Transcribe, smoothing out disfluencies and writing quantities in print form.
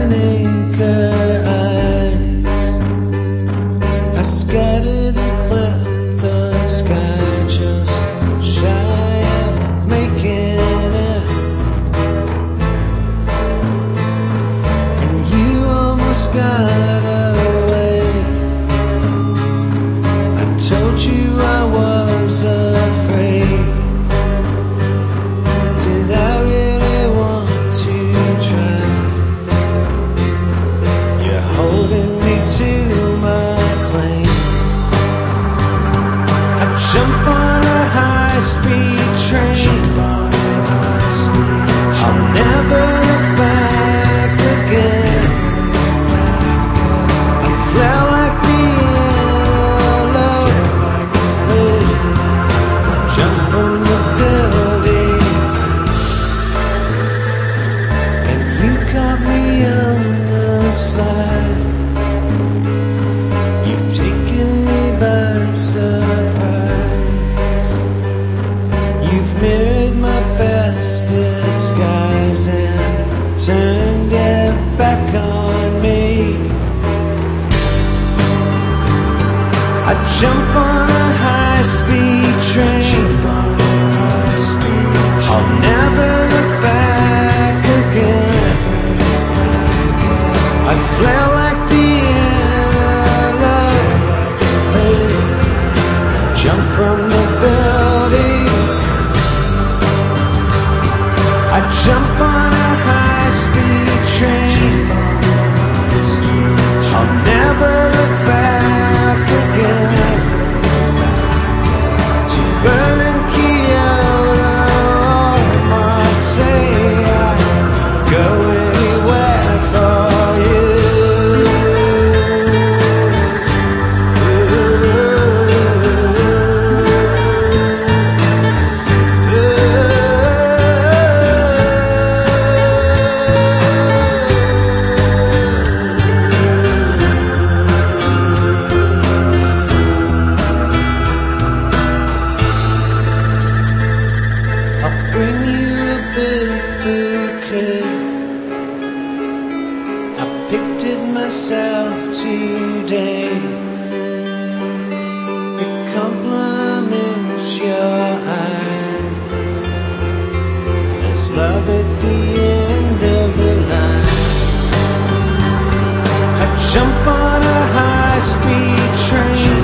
and anchor eyes. I scattered and cleft the sky just shy of making it. And you almost got away. I told you I was afraid. Did I really want to try? You're holding me to my claim. I jump on a high-speed train. I'll never look back again. I felt like being alone. Jump from the building, and you caught me on the slide. You've taken me by surprise. You've mirrored my best disguise and turned it back on me. I jump on a high-speed train. I'll never look back again. I felt like the antelope. Jump from the building. I jump on a high-speed train. I'll never look back again. To Berlin, Kyoto, or Marseille, I'd go anywhere for you. I'll bring you a big bouquet. I picked it myself today. It compliments your eyes. There's love at the end of the line. I jump on a high-speed train.